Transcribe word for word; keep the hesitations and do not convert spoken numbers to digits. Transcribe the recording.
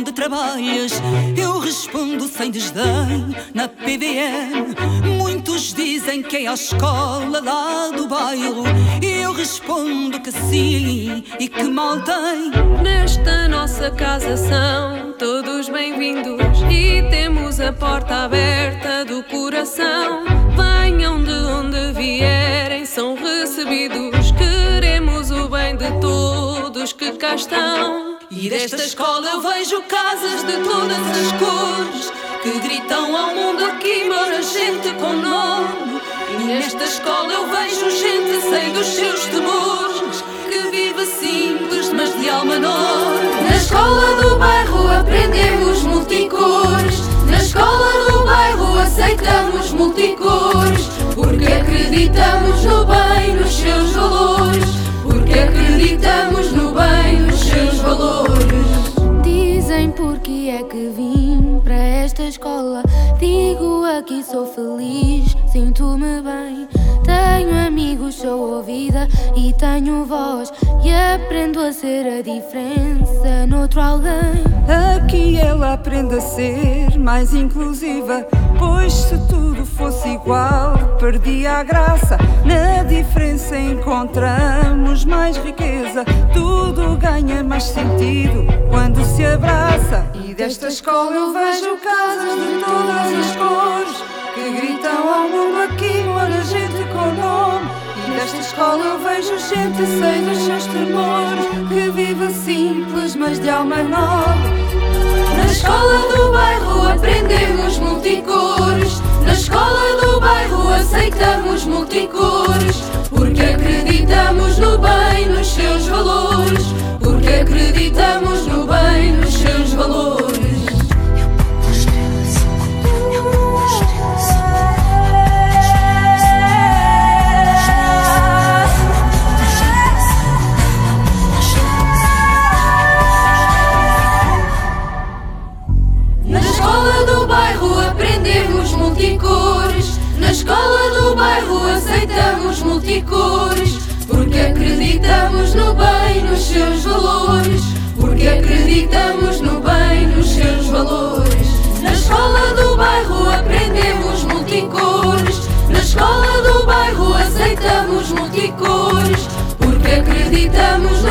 onde trabalhas? Eu respondo sem desdém, na P V M. Muitos dizem que é a escola lá do bairro, e eu respondo que sim e que mal tem. Nesta nossa casa são todos bem-vindos e temos a porta aberta do coração. Venham de onde vierem, são recebidos. Queremos o bem de todos que cá estão. E desta escola eu vejo casas de todas as cores que gritam ao mundo: aqui mora gente com nome. E nesta escola eu vejo gente sem dos seus temores, que vive simples mas de alma nobre. Na escola do bairro aprendemos multicores. Na escola do bairro aceitamos multicores, porque acreditamos no bem, nos seus valores. Porque acreditamos no bem, nos seus valores. Dizem porque é que vim para esta escola. Digo aqui sou feliz, sinto-me bem. Tenho amigos, sou ouvida e tenho voz, e aprendo a ser a diferença noutro alguém. Aqui ela aprende a ser mais inclusiva, pois se tudo fosse igual perdia a graça. Na diferença encontramos mais riqueza, tudo ganha mais sentido quando se abraça. E desta escola eu vejo casas de todas as cores que gritam ao mundo: aqui mora gente com nome. E desta escola eu vejo gente sem dos seus temores, que vive simples mas de alma nobre. Na escola do bairro aprendemos multicores. Na escola do bairro aceitamos multicores, porque acreditamos no bem, nos seus valores. Porque acreditamos no bem, nos seus valores. Na escola do bairro aprendemos multicores. Na escola do bairro aceitamos multicores, porque acreditamos no bem, nos seus valores. Porque acreditamos no bem, nos seus valores. Na escola do bairro aprendemos multicores. Na escola do bairro aceitamos multicores, porque acreditamos